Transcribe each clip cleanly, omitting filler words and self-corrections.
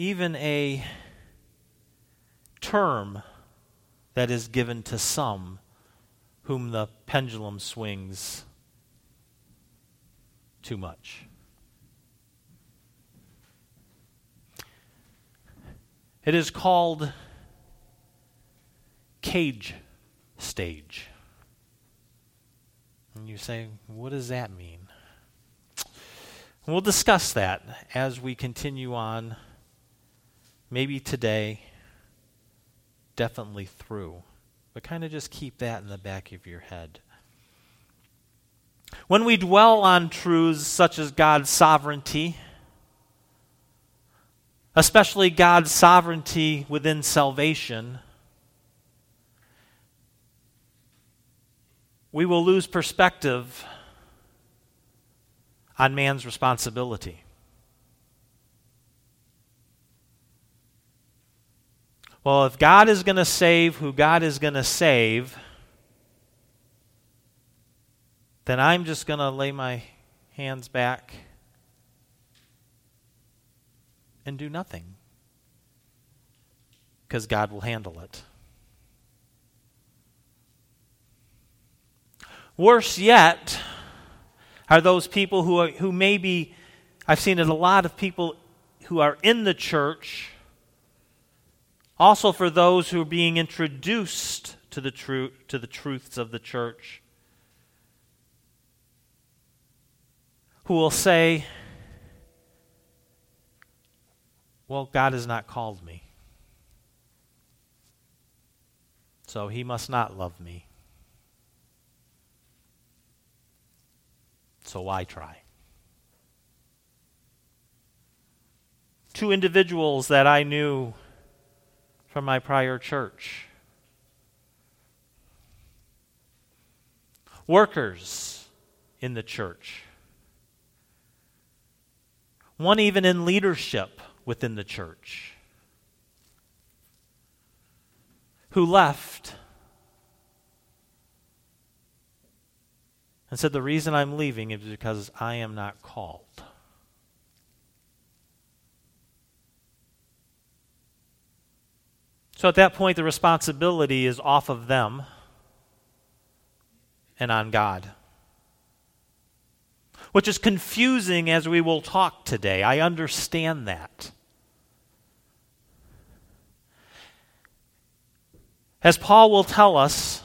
even a term that is given to some whom the pendulum swings too much. It is called cage stage. And you say, what does that mean? We'll discuss that as we continue on, maybe today, definitely through. But kind of just keep that in the back of your head. When we dwell on truths such as God's sovereignty, especially God's sovereignty within salvation, we will lose perspective on man's responsibility. Well, if God is going to save who God is going to save, then I'm just going to lay my hands back and do nothing, because God will handle it. Worse yet are those people who maybe, I've seen it a lot of people who are in the church, also for those who are being introduced to the truths of the church, who will say, well, God has not called me, so he must not love me. So why try? Two individuals that I knew from my prior church. Workers in the church. One even in leadership within the church. Who left and said, the reason I'm leaving is because I am not called. So at that point, the responsibility is off of them and on God. Which is confusing as we will talk today. I understand that. As Paul will tell us,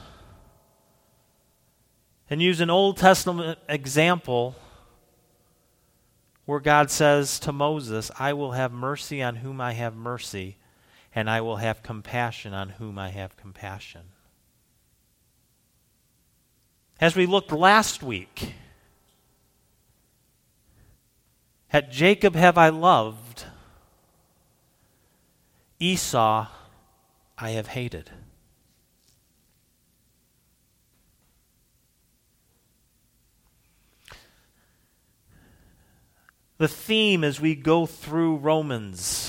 and use an Old Testament example where God says to Moses, I will have mercy on whom I have mercy, and I will have compassion on whom I have compassion. As we looked last week, at Jacob have I loved, Esau I have hated. The theme as we go through Romans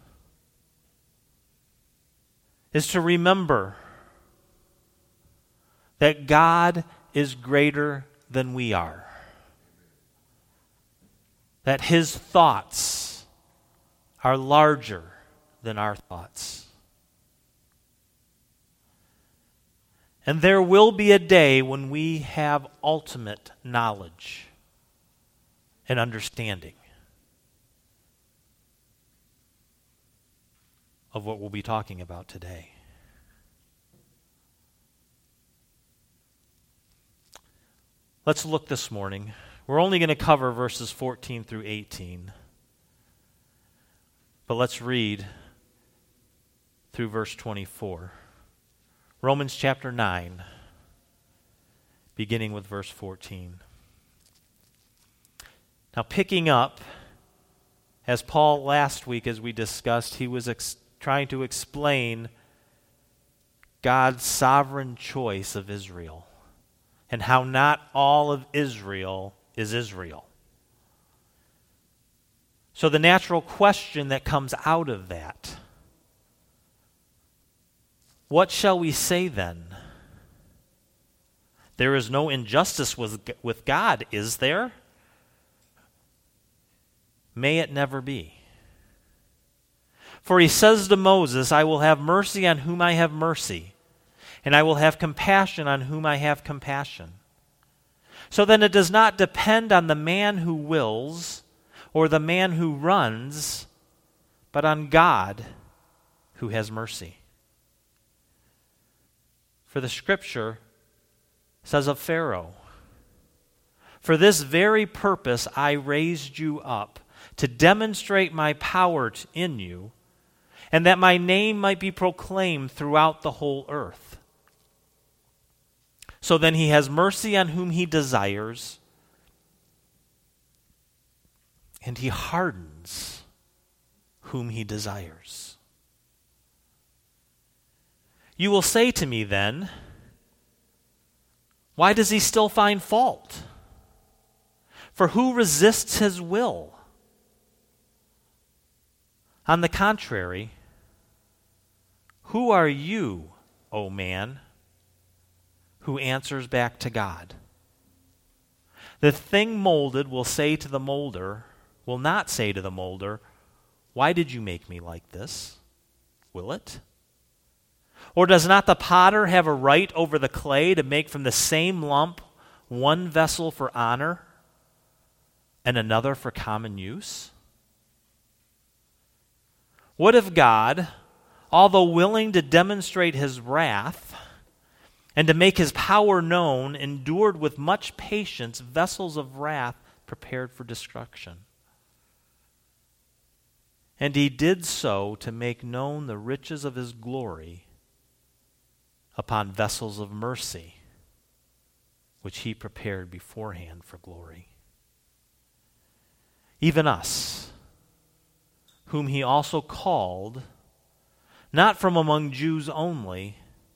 is to remember that God is greater than we are. That his thoughts are larger than our thoughts. And there will be a day when we have ultimate knowledge and understanding of what we'll be talking about today. Let's look this morning. We're only going to cover verses 14 through 18. But let's read through verse 24. Romans chapter 9, beginning with verse 14. Now, picking up, as Paul last week, as we discussed, he was trying to explain God's sovereign choice of Israel and how not all of Israel is Israel. So the natural question that comes out of that, what shall we say then? There is no injustice with God, is there? May it never be. For he says to Moses, I will have mercy on whom I have mercy, and I will have compassion on whom I have compassion. So then it does not depend on the man who wills or the man who runs, but on God who has mercy. For the Scripture says of Pharaoh, for this very purpose I raised you up, to demonstrate my power in you, and that my name might be proclaimed throughout the whole earth. So then he has mercy on whom he desires, and he hardens whom he desires. You will say to me then, why does he still find fault? For who resists his will? On the contrary, who are you, O man, who answers back to God? The thing molded will not say to the molder, why did you make me like this? Will it? Or does not the potter have a right over the clay to make from the same lump one vessel for honor and another for common use? What if God, although willing to demonstrate his wrath and to make his power known, endured with much patience vessels of wrath prepared for destruction? And he did so to make known the riches of his glory upon vessels of mercy, which he prepared beforehand for glory. Even us, whom he also called, not from among Jews only,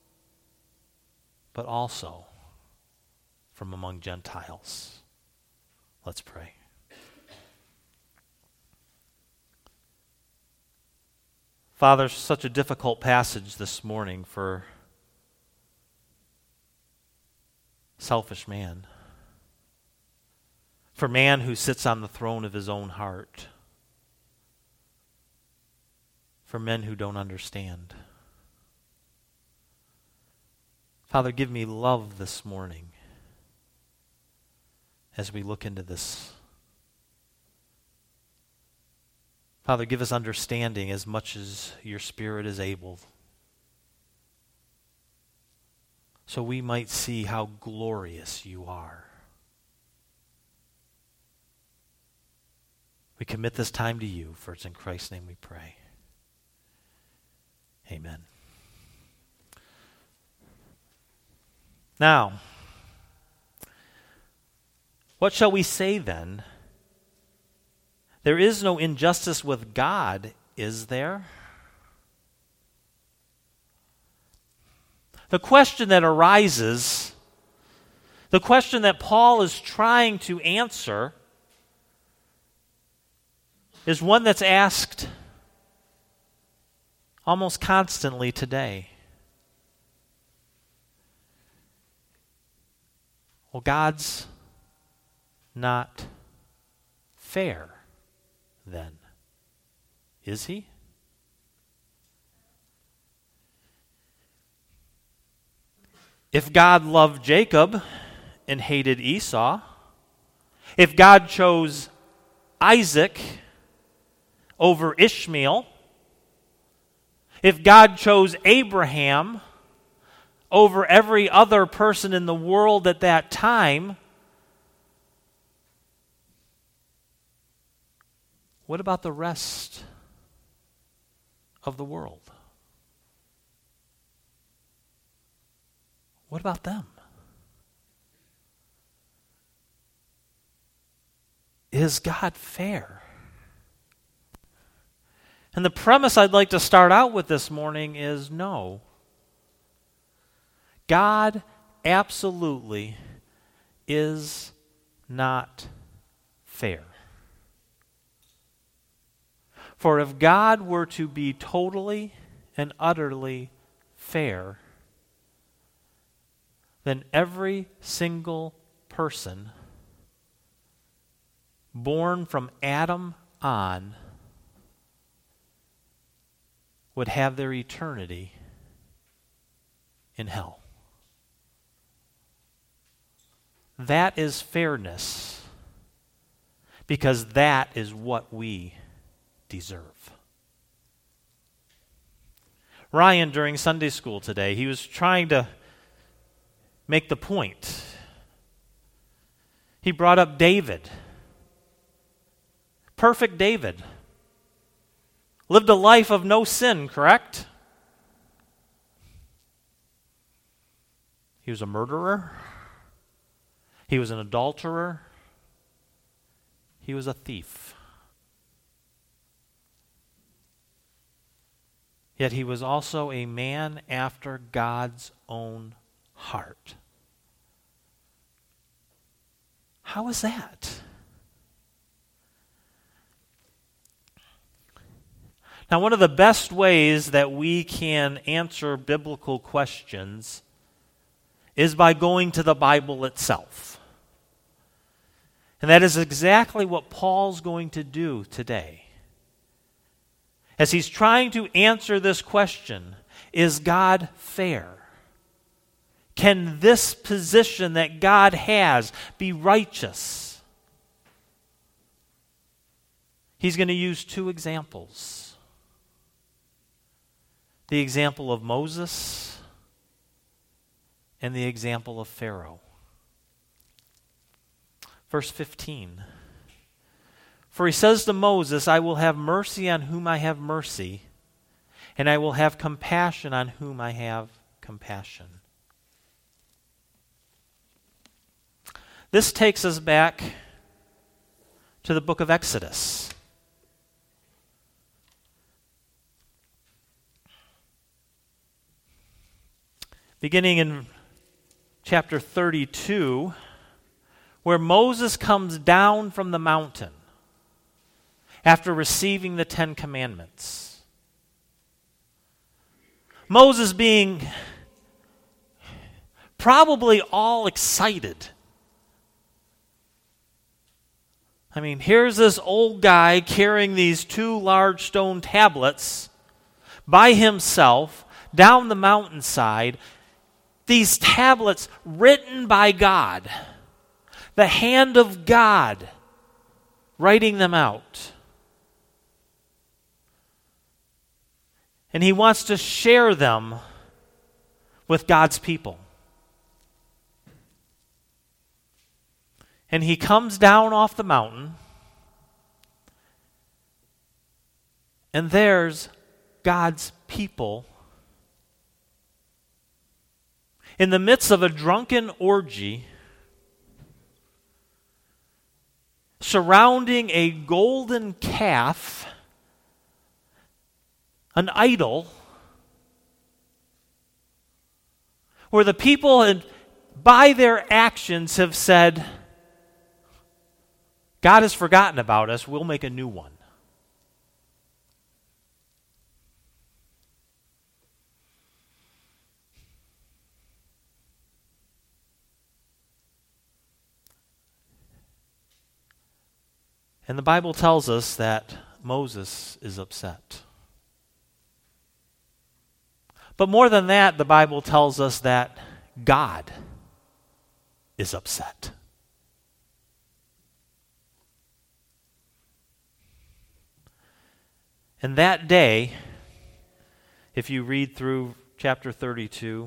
but also from among Gentiles. Let's pray. Father, such a difficult passage this morning for selfish man, for man who sits on the throne of his own heart, for men who don't understand. Father, give me love this morning as we look into this. Father, give us understanding as much as your Spirit is able, so we might see how glorious you are. We commit this time to you, for it's in Christ's name we pray. Amen. Now, what shall we say then? There is no injustice with God, is there? The question that arises, the question that Paul is trying to answer, is one that's asked almost constantly today. Well, God's not fair, then, is he? If God loved Jacob and hated Esau, if God chose Isaac over Ishmael, if God chose Abraham over every other person in the world at that time, what about the rest of the world? What about them? Is God fair? And the premise I'd like to start out with this morning is no. God absolutely is not fair. For if God were to be totally and utterly fair, then every single person born from Adam on would have their eternity in hell. That is fairness, because that is what we deserve. Ryan, during Sunday school today, he was trying to make the point. He brought up David. Perfect David. Lived a life of no sin, correct? He was a murderer. He was an adulterer. He was a thief. Yet he was also a man after God's own heart. How is that? Now, one of the best ways that we can answer biblical questions is by going to the Bible itself. And that is exactly what Paul's going to do today. As he's trying to answer this question, is God fair? Can this position that God has be righteous? He's going to use two examples. The example of Moses and the example of Pharaoh. Verse 15. For he says to Moses, I will have mercy on whom I have mercy, and I will have compassion on whom I have compassion. This takes us back to the book of Exodus. Beginning in chapter 32, where Moses comes down from the mountain after receiving the 10 Commandments. Moses being probably all excited. I mean, here's this old guy carrying these 2 large stone tablets by himself down the mountainside. These tablets written by God, the hand of God writing them out. And he wants to share them with God's people. And he comes down off the mountain, and there's God's people in the midst of a drunken orgy, surrounding a golden calf, an idol, where the people, by their actions, have said, God has forgotten about us, we'll make a new one. And the Bible tells us that Moses is upset. But more than that, the Bible tells us that God is upset. And that day, if you read through chapter 32,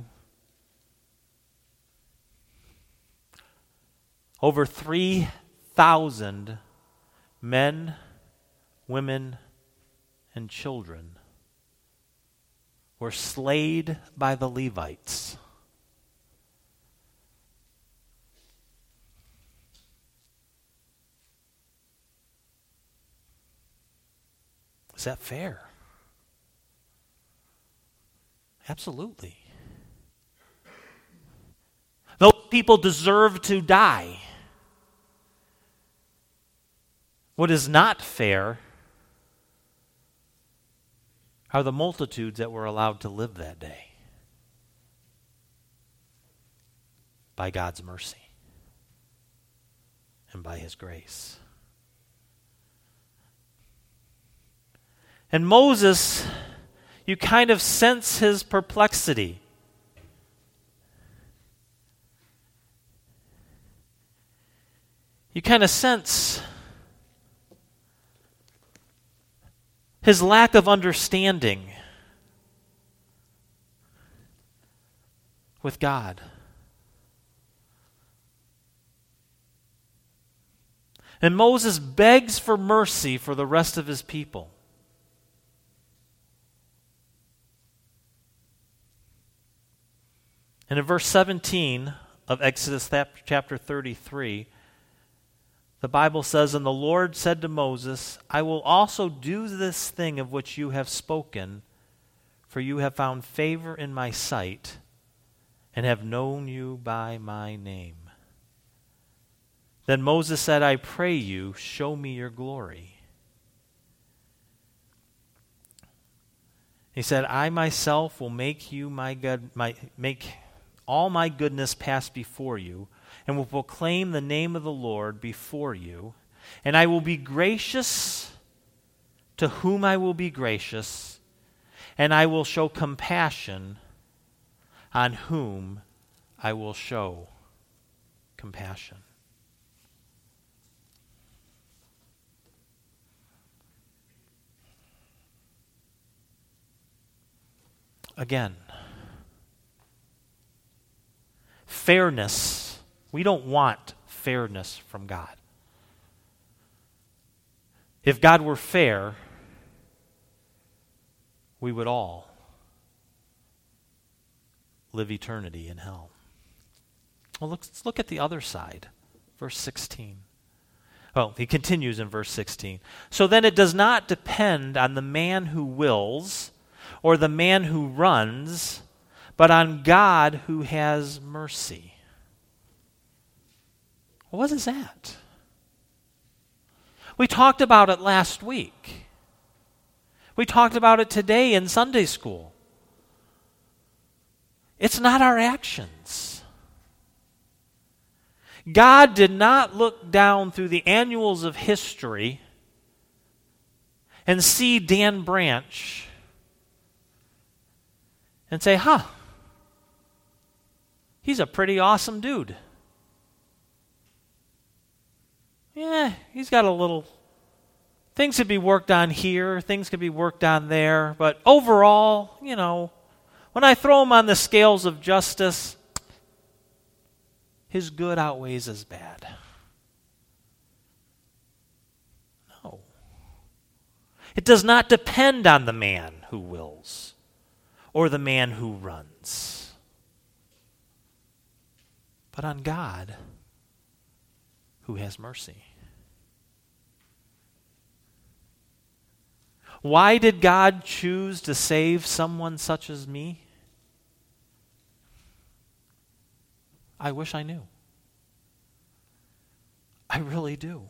over 3,000 men, women, and children were slain by the Levites. Is that fair? Absolutely. Those people deserve to die. What is not fair are the multitudes that were allowed to live that day by God's mercy and by His grace. And Moses, you kind of sense his perplexity. You kind of sense his lack of understanding with God. And Moses begs for mercy for the rest of his people. And in verse 17 of Exodus chapter 33, the Bible says, "And the Lord said to Moses, I will also do this thing of which you have spoken, for you have found favor in my sight, and have known you by my name." Then Moses said, "I pray you, show me your glory." He said, "I myself will make you make all my goodness pass before you, and will proclaim the name of the Lord before you. And I will be gracious to whom I will be gracious, and I will show compassion on whom I will show compassion." Again, fairness. We don't want fairness from God. If God were fair, we would all live eternity in hell. Well, let's look at the other side. Verse 16. Oh, he continues in verse 16. "So then it does not depend on the man who wills or the man who runs, but on God who has mercy." What is that? We talked about it last week. We talked about it today in Sunday school. It's not our actions. God did not look down through the annals of history and see Dan Branch and say, he's a pretty awesome dude. Yeah, he's got a little, things could be worked on here, things could be worked on there, but overall, when I throw him on the scales of justice, his good outweighs his bad. No. It does not depend on the man who wills or the man who runs, but on God who has mercy. Why did God choose to save someone such as me? I wish I knew. I really do.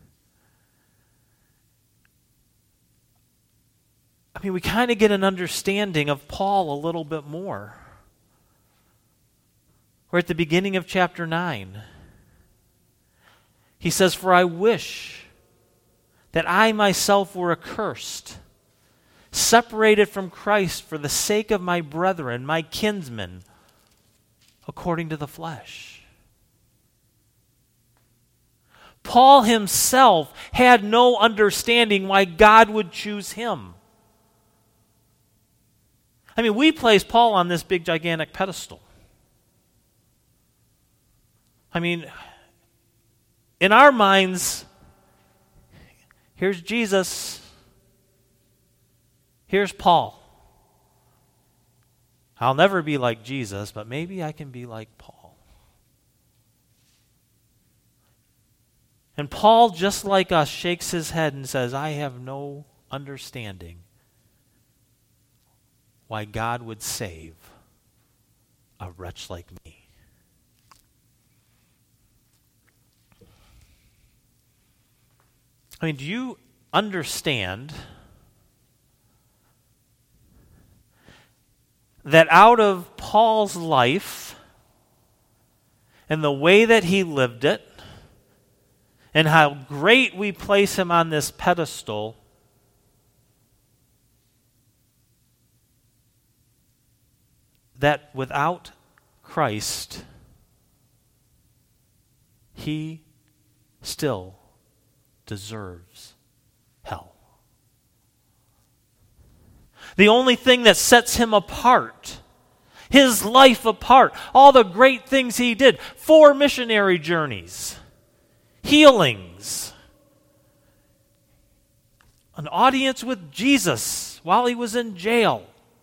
We kind of get an understanding of Paul a little bit more. We're at the beginning of chapter 9. He says, "For I wish that I myself were accursed, separated from Christ for the sake of my brethren, my kinsmen, according to the flesh." Paul himself had no understanding why God would choose him. We place Paul on this big, gigantic pedestal. In our minds, here's Jesus, here's Paul. I'll never be like Jesus, but maybe I can be like Paul. And Paul, just like us, shakes his head and says, "I have no understanding why God would save a wretch like me." Do you understand that out of Paul's life and the way that he lived it and how great we place him on this pedestal, that without Christ, he still deserves hell. The only thing that sets him apart, his life apart, all the great things he did, 4 missionary journeys, healings, an audience with Jesus while he was in jail.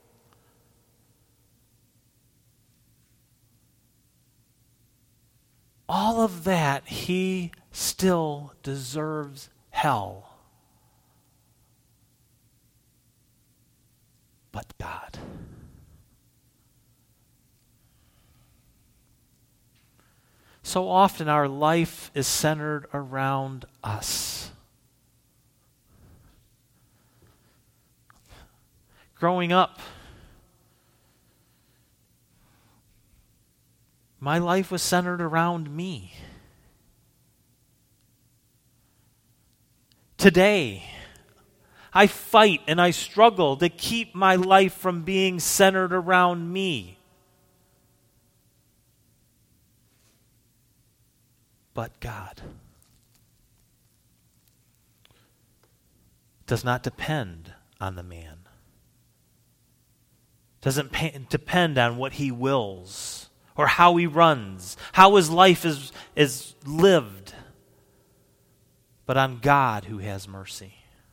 All of that, he still deserves hell. But God. So often our life is centered around us. Growing up, my life was centered around me. Today, I fight and I struggle to keep my life from being centered around me. But God does not depend on the man. Doesn't depend on what he wills or how he runs, how his life is lived, but on God who has mercy.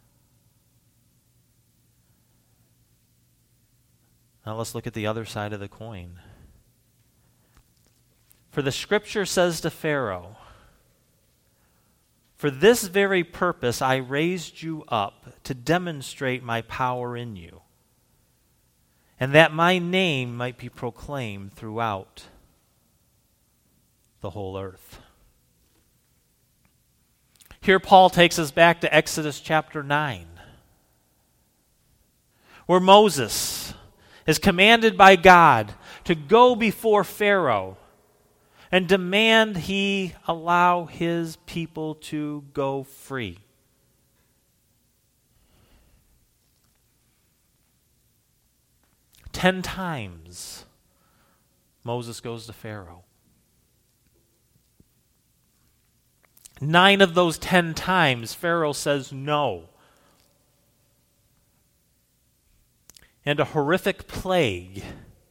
Now let's look at the other side of the coin. For the scripture says to Pharaoh, "For this very purpose I raised you up, to demonstrate my power in you, and that my name might be proclaimed throughout the whole earth." Here Paul takes us back to Exodus chapter 9, where Moses is commanded by God to go before Pharaoh and demand he allow his people to go free. Ten times Moses goes to Pharaoh. 9 of those 10 times, Pharaoh says no. And a horrific plague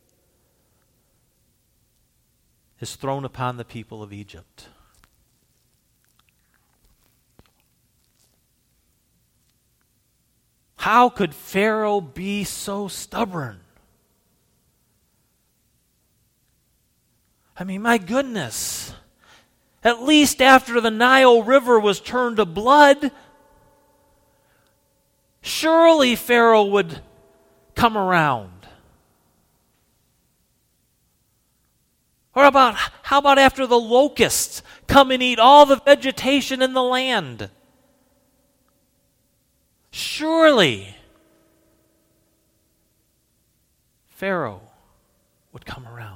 is thrown upon the people of Egypt. How could Pharaoh be so stubborn? I mean, my goodness. At least after the Nile River was turned to blood, surely Pharaoh would come around. Or how about after the locusts come and eat all the vegetation in the land? Surely Pharaoh would come around.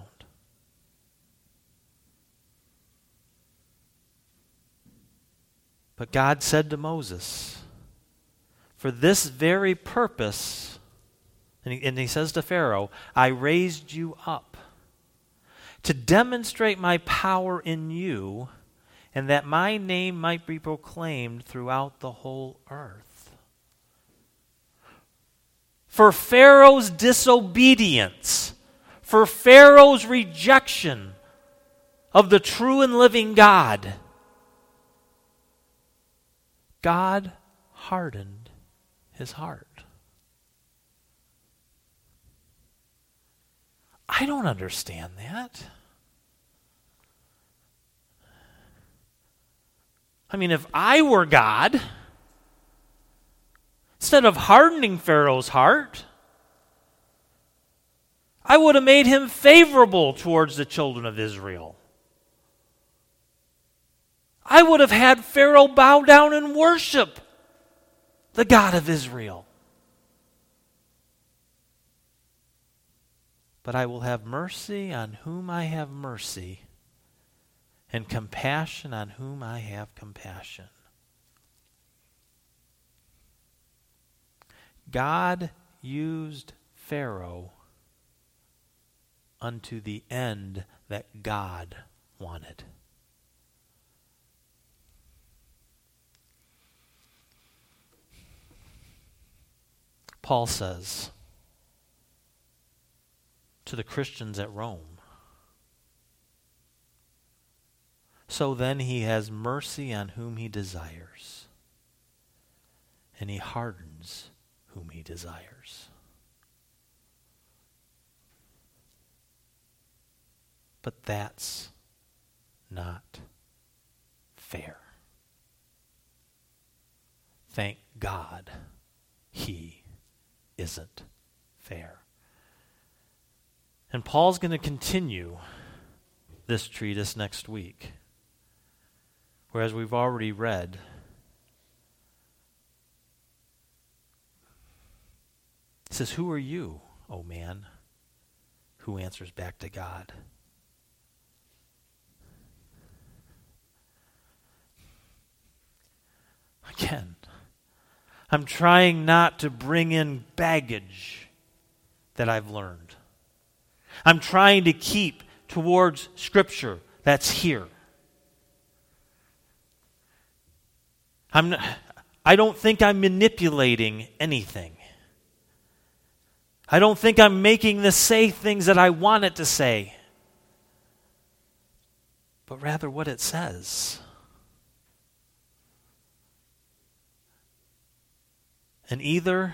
But God said to Moses, "For this very purpose," and he says to Pharaoh, "I raised you up to demonstrate my power in you, and that my name might be proclaimed throughout the whole earth." For Pharaoh's disobedience, for Pharaoh's rejection of the true and living God, God hardened his heart. I don't understand that. I mean, if I were God, instead of hardening Pharaoh's heart, I would have made him favorable towards the children of Israel. I would have had Pharaoh bow down and worship the God of Israel. But I will have mercy on whom I have mercy, and compassion on whom I have compassion. God used Pharaoh unto the end that God wanted. Paul says to the Christians at Rome, so then he has mercy on whom he desires, and he hardens whom he desires. But that's not fair. Thank God he isn't fair. And Paul's going to continue this treatise next week, whereas we've already read, he says, who are you, O man, who answers back to God? Again, I'm trying not to bring in baggage that I've learned. I'm trying to keep towards Scripture that's here. I don't think I'm manipulating anything. I don't think I'm making this say things that I want it to say, but rather what it says. And either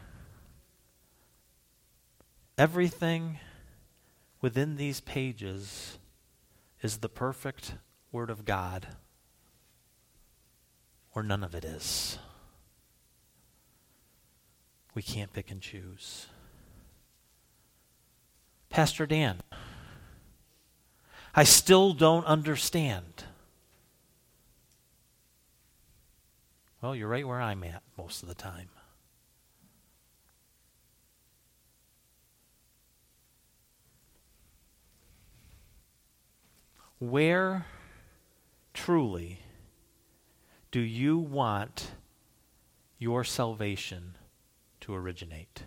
everything within these pages is the perfect Word of God, or none of it is. We can't pick and choose. Pastor Dan, I still don't understand. Well, you're right where I'm at most of the time. Where truly do you want your salvation to originate?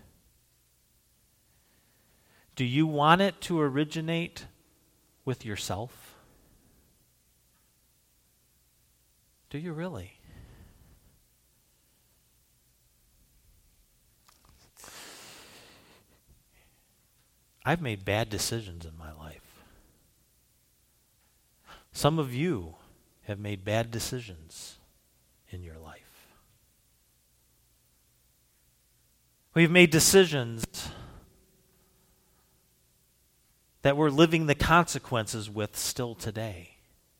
Do you want it to originate with yourself? Do you really? I've made bad decisions in my life. Some of you have made bad decisions in your life. We've made decisions that we're living the consequences with still today.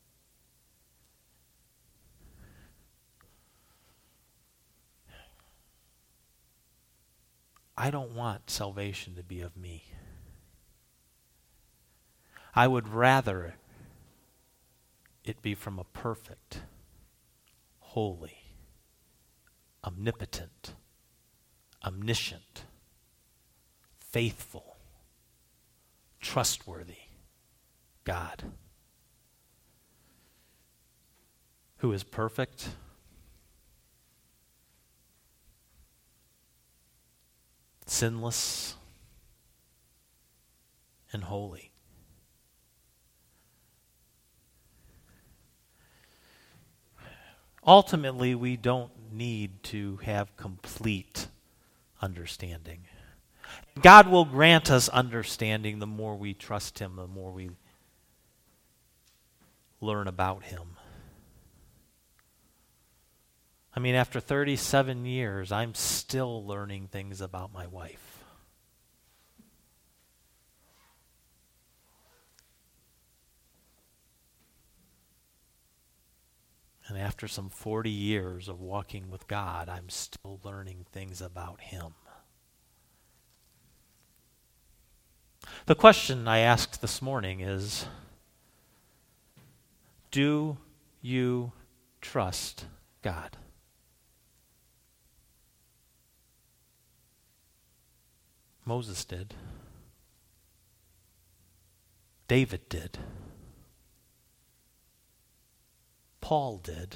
I don't want salvation to be of me. I would rather it be from a perfect, holy, omnipotent, omniscient, faithful, trustworthy God, who is perfect, sinless, and holy. Ultimately, we don't need to have complete understanding. God will grant us understanding the more we trust Him, the more we learn about Him. I mean, after 37 years, I'm still learning things about my wife. And after some 40 years of walking with God, I'm still learning things about Him. The question I asked this morning is, do you trust God? Moses did. David did. Paul did.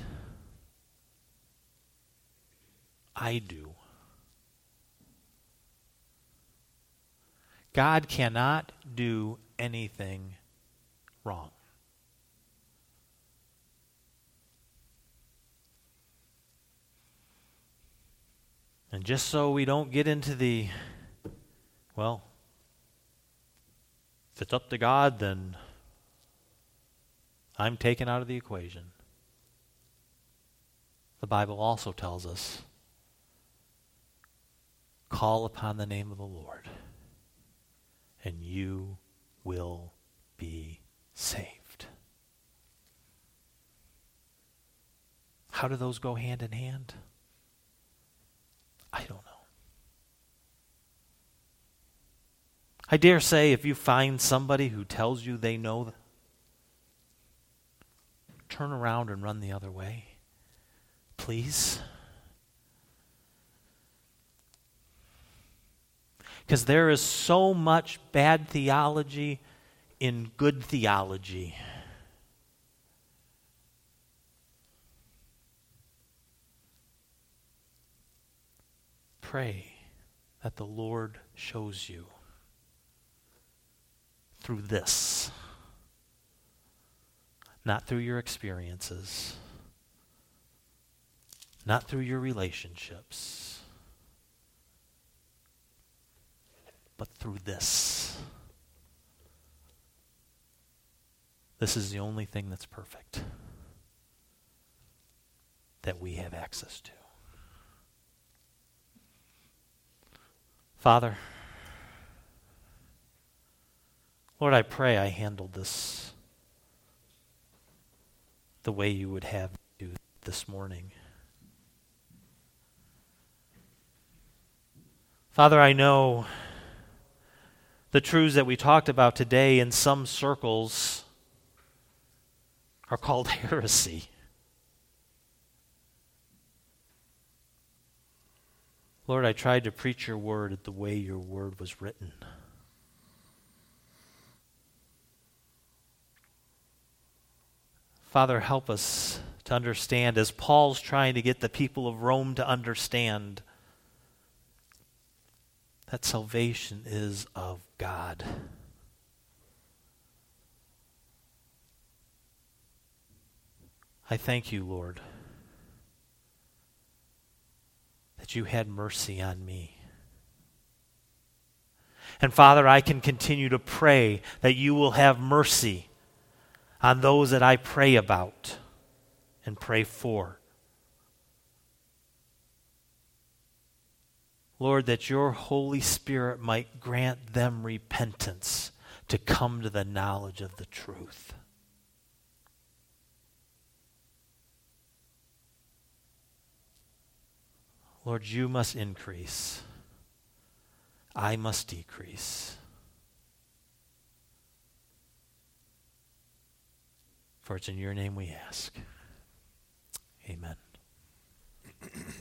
I do. God cannot do anything wrong. And just so we don't get into the, well, if it's up to God, then I'm taken out of the equation. The Bible also tells us, call upon the name of the Lord, and you will be saved. How do those go hand in hand? I don't know. I dare say if you find somebody who tells you they know, turn around and run the other way. Please. Because there is so much bad theology in good theology. Pray that the Lord shows you through this, not through your experiences, not through your relationships, but through this. This is the only thing that's perfect that we have access to. Father, Lord, I pray I handled this the way you would have me do this morning. Father, I know the truths that we talked about today in some circles are called heresy. Lord, I tried to preach your word the way your word was written. Father, help us to understand, as Paul's trying to get the people of Rome to understand, that salvation is of God. I thank you, Lord, that you had mercy on me. And Father, I can continue to pray that you will have mercy on those that I pray about and pray for. Lord, that your Holy Spirit might grant them repentance to come to the knowledge of the truth. Lord, you must increase. I must decrease. For it's in your name we ask. Amen.